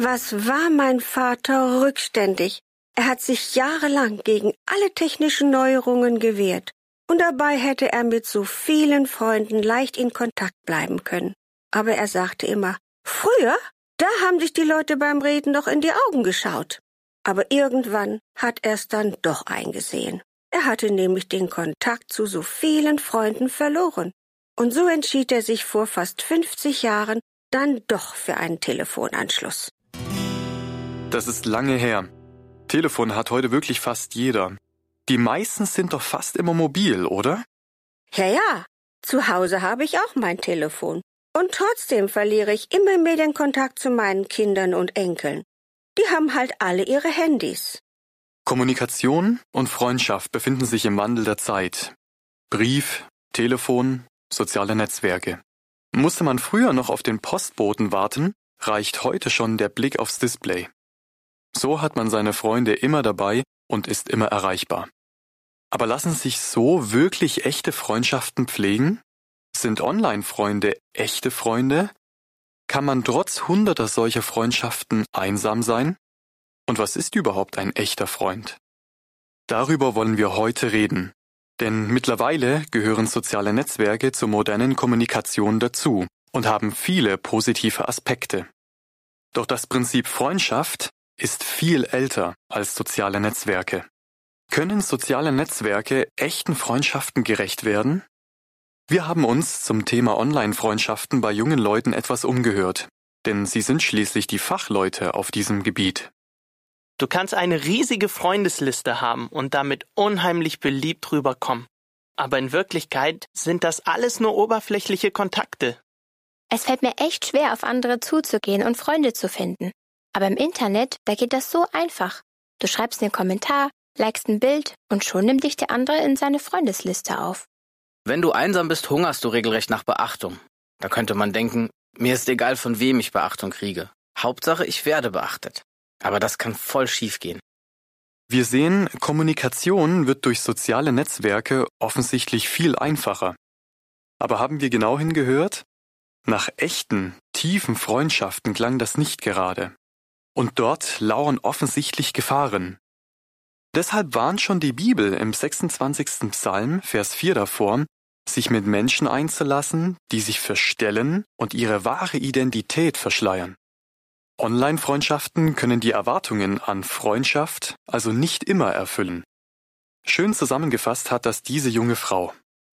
Was war mein Vater rückständig? Er hat sich jahrelang gegen alle technischen Neuerungen gewehrt. Und dabei hätte er mit so vielen Freunden leicht in Kontakt bleiben können. Aber er sagte immer, früher, da haben sich die Leute beim Reden doch in die Augen geschaut. Aber irgendwann hat er es dann doch eingesehen. Er hatte nämlich den Kontakt zu so vielen Freunden verloren. Und so entschied er sich vor fast 50 Jahren dann doch für einen Telefonanschluss. Das ist lange her. Telefon hat heute wirklich fast jeder. Die meisten sind doch fast immer mobil, oder? Ja, zu Hause habe ich auch mein Telefon. Und trotzdem verliere ich immer mehr den Kontakt zu meinen Kindern und Enkeln. Die haben halt alle ihre Handys. Kommunikation und Freundschaft befinden sich im Wandel der Zeit. Brief, Telefon, soziale Netzwerke. Musste man früher noch auf den Postboten warten, reicht heute schon der Blick aufs Display. So hat man seine Freunde immer dabei und ist immer erreichbar. Aber lassen sich so wirklich echte Freundschaften pflegen? Sind Online-Freunde echte Freunde? Kann man trotz hunderter solcher Freundschaften einsam sein? Und was ist überhaupt ein echter Freund? Darüber wollen wir heute reden. Denn mittlerweile gehören soziale Netzwerke zur modernen Kommunikation dazu und haben viele positive Aspekte. Doch das Prinzip Freundschaft ist viel älter als soziale Netzwerke. Können soziale Netzwerke echten Freundschaften gerecht werden? Wir haben uns zum Thema Online-Freundschaften bei jungen Leuten etwas umgehört, denn sie sind schließlich die Fachleute auf diesem Gebiet. Du kannst eine riesige Freundesliste haben und damit unheimlich beliebt rüberkommen. Aber in Wirklichkeit sind das alles nur oberflächliche Kontakte. Es fällt mir echt schwer, auf andere zuzugehen und Freunde zu finden. Aber im Internet, da geht das so einfach. Du schreibst einen Kommentar, likest ein Bild und schon nimmt dich der andere in seine Freundesliste auf. Wenn du einsam bist, hungerst du regelrecht nach Beachtung. Da könnte man denken, mir ist egal, von wem ich Beachtung kriege. Hauptsache, ich werde beachtet. Aber das kann voll schief gehen. Wir sehen, Kommunikation wird durch soziale Netzwerke offensichtlich viel einfacher. Aber haben wir genau hingehört? Nach echten, tiefen Freundschaften klang das nicht gerade. Und dort lauern offensichtlich Gefahren. Deshalb warnt schon die Bibel im 26. Psalm, Vers 4 davor, sich mit Menschen einzulassen, die sich verstellen und ihre wahre Identität verschleiern. Online-Freundschaften können die Erwartungen an Freundschaft also nicht immer erfüllen. Schön zusammengefasst hat das diese junge Frau.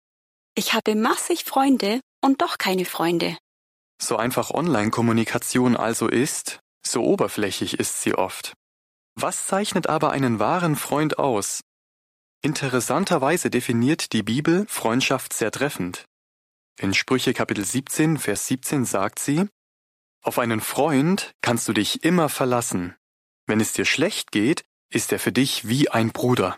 Ich habe massig Freunde und doch keine Freunde. So einfach Online-Kommunikation also ist, so oberflächlich ist sie oft. Was zeichnet aber einen wahren Freund aus? Interessanterweise definiert die Bibel Freundschaft sehr treffend. In Sprüche Kapitel 17, Vers 17 sagt sie, auf einen Freund kannst du dich immer verlassen. Wenn es dir schlecht geht, ist er für dich wie ein Bruder.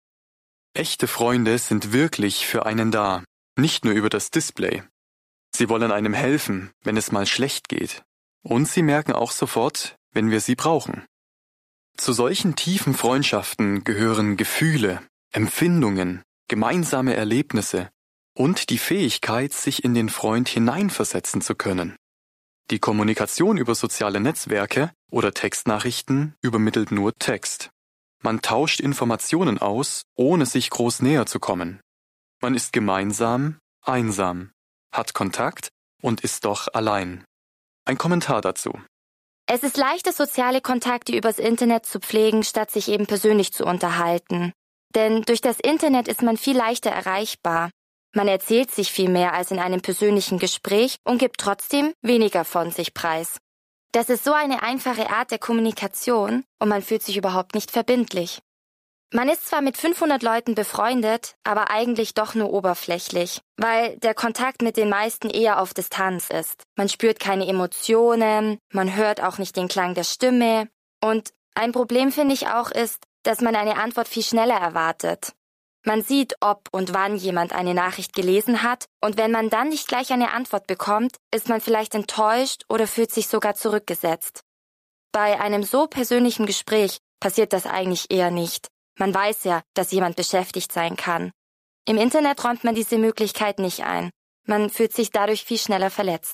Echte Freunde sind wirklich für einen da, nicht nur über das Display. Sie wollen einem helfen, wenn es mal schlecht geht. Und sie merken auch sofort, wenn wir sie brauchen. Zu solchen tiefen Freundschaften gehören Gefühle, Empfindungen, gemeinsame Erlebnisse und die Fähigkeit, sich in den Freund hineinversetzen zu können. Die Kommunikation über soziale Netzwerke oder Textnachrichten übermittelt nur Text. Man tauscht Informationen aus, ohne sich groß näher zu kommen. Man ist gemeinsam, einsam, hat Kontakt und ist doch allein. Ein Kommentar dazu. Es ist leichter, soziale Kontakte übers Internet zu pflegen, statt sich eben persönlich zu unterhalten. Denn durch das Internet ist man viel leichter erreichbar. Man erzählt sich viel mehr als in einem persönlichen Gespräch und gibt trotzdem weniger von sich preis. Das ist so eine einfache Art der Kommunikation und man fühlt sich überhaupt nicht verbindlich. Man ist zwar mit 500 Leuten befreundet, aber eigentlich doch nur oberflächlich, weil der Kontakt mit den meisten eher auf Distanz ist. Man spürt keine Emotionen, man hört auch nicht den Klang der Stimme. Und ein Problem finde ich auch ist, dass man eine Antwort viel schneller erwartet. Man sieht, ob und wann jemand eine Nachricht gelesen hat und wenn man dann nicht gleich eine Antwort bekommt, ist man vielleicht enttäuscht oder fühlt sich sogar zurückgesetzt. Bei einem so persönlichen Gespräch passiert das eigentlich eher nicht. Man weiß ja, dass jemand beschäftigt sein kann. Im Internet räumt man diese Möglichkeit nicht ein. Man fühlt sich dadurch viel schneller verletzt.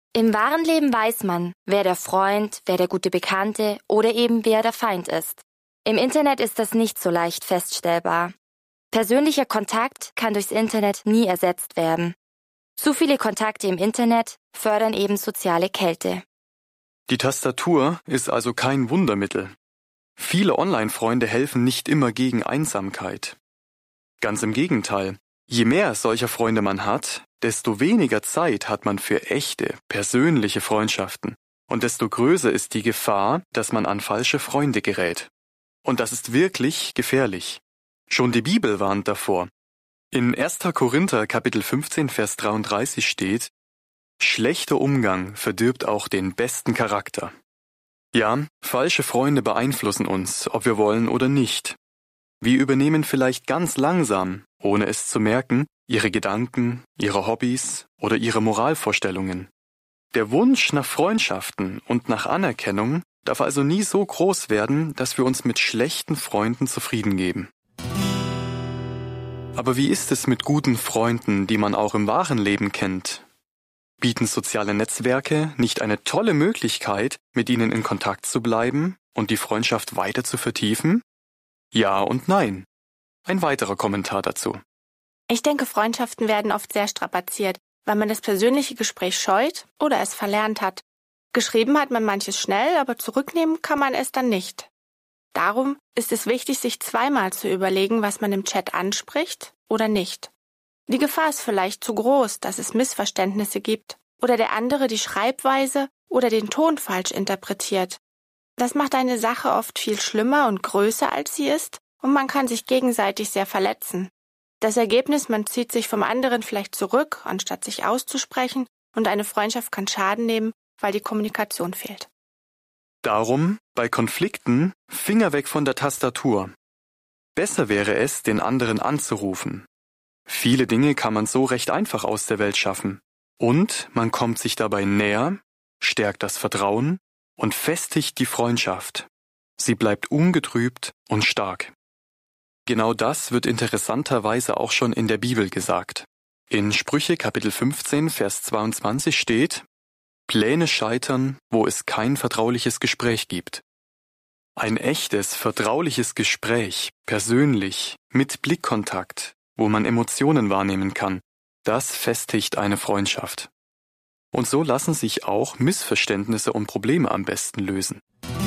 Im wahren Leben weiß man, wer der Freund, wer der gute Bekannte oder eben wer der Feind ist. Im Internet ist das nicht so leicht feststellbar. Persönlicher Kontakt kann durchs Internet nie ersetzt werden. Zu viele Kontakte im Internet fördern eben soziale Kälte. Die Tastatur ist also kein Wundermittel. Viele Online-Freunde helfen nicht immer gegen Einsamkeit. Ganz im Gegenteil. Je mehr solcher Freunde man hat, desto weniger Zeit hat man für echte, persönliche Freundschaften. Und desto größer ist die Gefahr, dass man an falsche Freunde gerät. Und das ist wirklich gefährlich. Schon die Bibel warnt davor. In 1. Korinther Kapitel 15, Vers 33 steht: Schlechter Umgang verdirbt auch den besten Charakter. Ja, falsche Freunde beeinflussen uns, ob wir wollen oder nicht. Wir übernehmen vielleicht ganz langsam, ohne es zu merken, ihre Gedanken, ihre Hobbys oder ihre Moralvorstellungen. Der Wunsch nach Freundschaften und nach Anerkennung darf also nie so groß werden, dass wir uns mit schlechten Freunden zufrieden geben. Aber wie ist es mit guten Freunden, die man auch im wahren Leben kennt? Bieten soziale Netzwerke nicht eine tolle Möglichkeit, mit ihnen in Kontakt zu bleiben und die Freundschaft weiter zu vertiefen? Ja und nein. Ein weiterer Kommentar dazu. Ich denke, Freundschaften werden oft sehr strapaziert, weil man das persönliche Gespräch scheut oder es verlernt hat. Geschrieben hat man manches schnell, aber zurücknehmen kann man es dann nicht. Darum ist es wichtig, sich zweimal zu überlegen, was man im Chat anspricht oder nicht. Die Gefahr ist vielleicht zu groß, dass es Missverständnisse gibt oder der andere die Schreibweise oder den Ton falsch interpretiert. Das macht eine Sache oft viel schlimmer und größer, als sie ist, und man kann sich gegenseitig sehr verletzen. Das Ergebnis, man zieht sich vom anderen vielleicht zurück, anstatt sich auszusprechen, und eine Freundschaft kann Schaden nehmen, weil die Kommunikation fehlt. Darum, bei Konflikten, Finger weg von der Tastatur. Besser wäre es, den anderen anzurufen. Viele Dinge kann man so recht einfach aus der Welt schaffen. Und man kommt sich dabei näher, stärkt das Vertrauen und festigt die Freundschaft. Sie bleibt ungetrübt und stark. Genau das wird interessanterweise auch schon in der Bibel gesagt. In Sprüche Kapitel 15, Vers 22 steht: Pläne scheitern, wo es kein vertrauliches Gespräch gibt. Ein echtes, vertrauliches Gespräch, persönlich, mit Blickkontakt, wo man Emotionen wahrnehmen kann, das festigt eine Freundschaft. Und so lassen sich auch Missverständnisse und Probleme am besten lösen.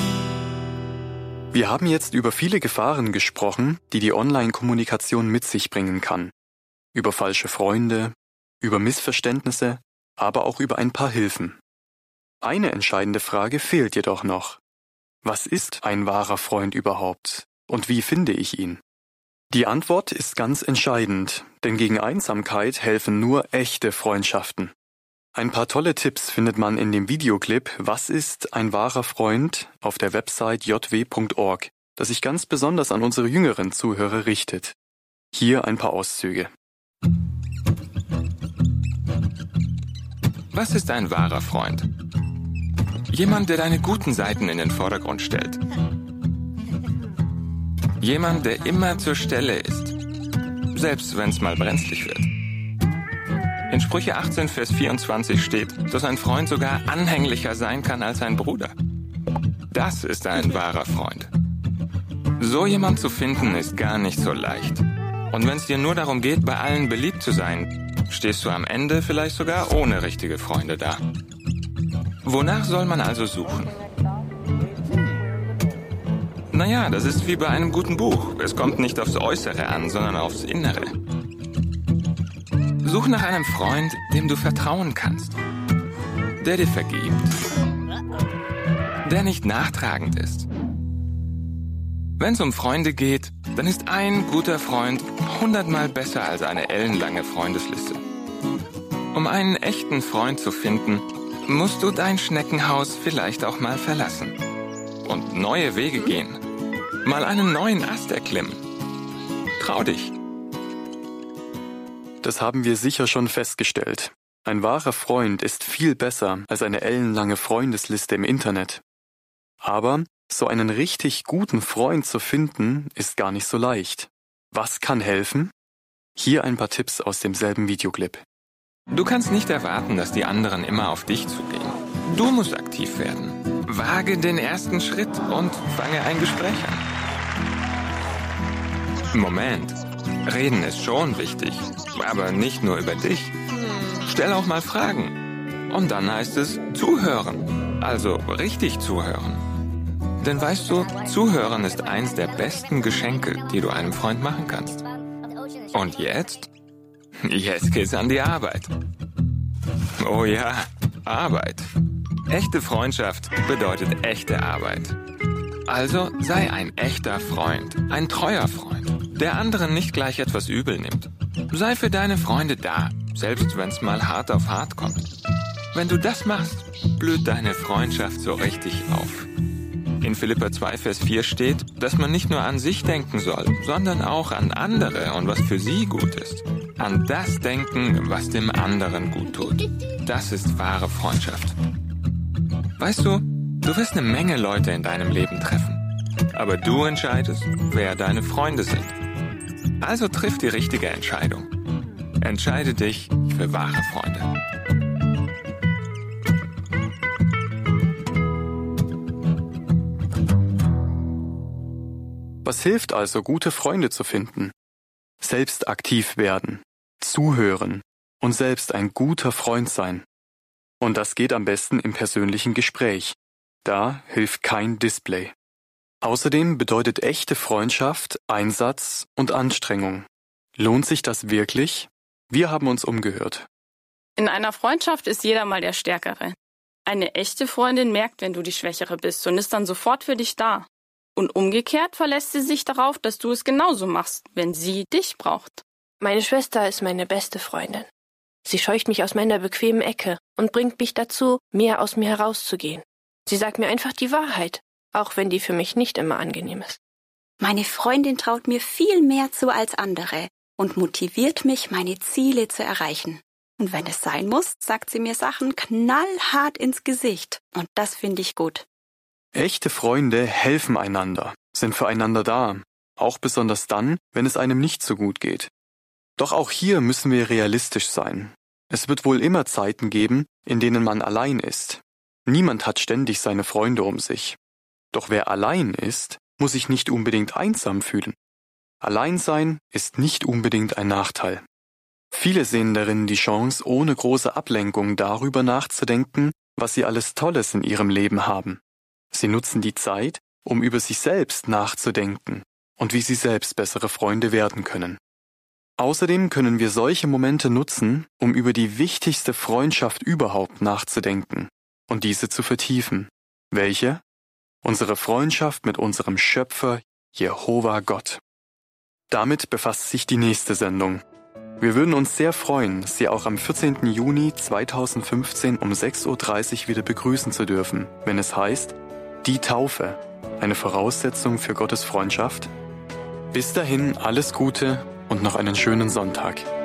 Wir haben jetzt über viele Gefahren gesprochen, die die Online-Kommunikation mit sich bringen kann. Über falsche Freunde, über Missverständnisse, aber auch über ein paar Hilfen. Eine entscheidende Frage fehlt jedoch noch. Was ist ein wahrer Freund überhaupt und wie finde ich ihn? Die Antwort ist ganz entscheidend, denn gegen Einsamkeit helfen nur echte Freundschaften. Ein paar tolle Tipps findet man in dem Videoclip Was ist ein wahrer Freund auf der Website jw.org, das sich ganz besonders an unsere jüngeren Zuhörer richtet. Hier ein paar Auszüge. Was ist ein wahrer Freund? Jemand, der deine guten Seiten in den Vordergrund stellt. Jemand, der immer zur Stelle ist, selbst wenn es mal brenzlig wird. In Sprüche 18, Vers 24 steht, dass ein Freund sogar anhänglicher sein kann als ein Bruder. Das ist ein wahrer Freund. So jemand zu finden, ist gar nicht so leicht. Und wenn es dir nur darum geht, bei allen beliebt zu sein, stehst du am Ende vielleicht sogar ohne richtige Freunde da. Wonach soll man also suchen? Naja, das ist wie bei einem guten Buch. Es kommt nicht aufs Äußere an, sondern aufs Innere. Such nach einem Freund, dem du vertrauen kannst. Der dir vergibt. Der nicht nachtragend ist. Wenn es um Freunde geht, dann ist ein guter Freund 100-mal besser als eine ellenlange Freundesliste. Um einen echten Freund zu finden, musst du dein Schneckenhaus vielleicht auch mal verlassen. Und neue Wege gehen. Mal einen neuen Ast erklimmen. Trau dich. Das haben wir sicher schon festgestellt. Ein wahrer Freund ist viel besser als eine ellenlange Freundesliste im Internet. Aber so einen richtig guten Freund zu finden, ist gar nicht so leicht. Was kann helfen? Hier ein paar Tipps aus demselben Videoclip. Du kannst nicht erwarten, dass die anderen immer auf dich zugehen. Du musst aktiv werden. Wage den ersten Schritt und fange ein Gespräch an. Moment, reden ist schon wichtig, aber nicht nur über dich. Stell auch mal Fragen. Und dann heißt es zuhören, also richtig zuhören. Denn weißt du, zuhören ist eins der besten Geschenke, die du einem Freund machen kannst. Und jetzt? Jetzt geht's an die Arbeit. Oh ja, Arbeit. Echte Freundschaft bedeutet echte Arbeit. Also sei ein echter Freund, ein treuer Freund, der anderen nicht gleich etwas übel nimmt. Sei für deine Freunde da, selbst wenn es mal hart auf hart kommt. Wenn du das machst, blüht deine Freundschaft so richtig auf. In Philipper 2, Vers 4 steht, dass man nicht nur an sich denken soll, sondern auch an andere und was für sie gut ist. An das denken, was dem anderen gut tut. Das ist wahre Freundschaft. Weißt du, du wirst eine Menge Leute in deinem Leben treffen. Aber du entscheidest, wer deine Freunde sind. Also triff die richtige Entscheidung. Entscheide dich für wahre Freunde. Was hilft also, gute Freunde zu finden? Selbst aktiv werden, zuhören und selbst ein guter Freund sein. Und das geht am besten im persönlichen Gespräch. Da hilft kein Display. Außerdem bedeutet echte Freundschaft Einsatz und Anstrengung. Lohnt sich das wirklich? Wir haben uns umgehört. In einer Freundschaft ist jeder mal der Stärkere. Eine echte Freundin merkt, wenn du die Schwächere bist und ist dann sofort für dich da. Und umgekehrt verlässt sie sich darauf, dass du es genauso machst, wenn sie dich braucht. Meine Schwester ist meine beste Freundin. Sie scheucht mich aus meiner bequemen Ecke und bringt mich dazu, mehr aus mir herauszugehen. Sie sagt mir einfach die Wahrheit, auch wenn die für mich nicht immer angenehm ist. Meine Freundin traut mir viel mehr zu als andere und motiviert mich, meine Ziele zu erreichen. Und wenn es sein muss, sagt sie mir Sachen knallhart ins Gesicht. Und das finde ich gut. Echte Freunde helfen einander, sind füreinander da, auch besonders dann, wenn es einem nicht so gut geht. Doch auch hier müssen wir realistisch sein. Es wird wohl immer Zeiten geben, in denen man allein ist. Niemand hat ständig seine Freunde um sich. Doch wer allein ist, muss sich nicht unbedingt einsam fühlen. Alleinsein ist nicht unbedingt ein Nachteil. Viele sehen darin die Chance, ohne große Ablenkung darüber nachzudenken, was sie alles Tolles in ihrem Leben haben. Sie nutzen die Zeit, um über sich selbst nachzudenken und wie sie selbst bessere Freunde werden können. Außerdem können wir solche Momente nutzen, um über die wichtigste Freundschaft überhaupt nachzudenken und diese zu vertiefen. Welche? Unsere Freundschaft mit unserem Schöpfer Jehova Gott. Damit befasst sich die nächste Sendung. Wir würden uns sehr freuen, Sie auch am 14. Juni 2015 um 6:30 Uhr wieder begrüßen zu dürfen, wenn es heißt, die Taufe, eine Voraussetzung für Gottes Freundschaft. Bis dahin alles Gute und noch einen schönen Sonntag.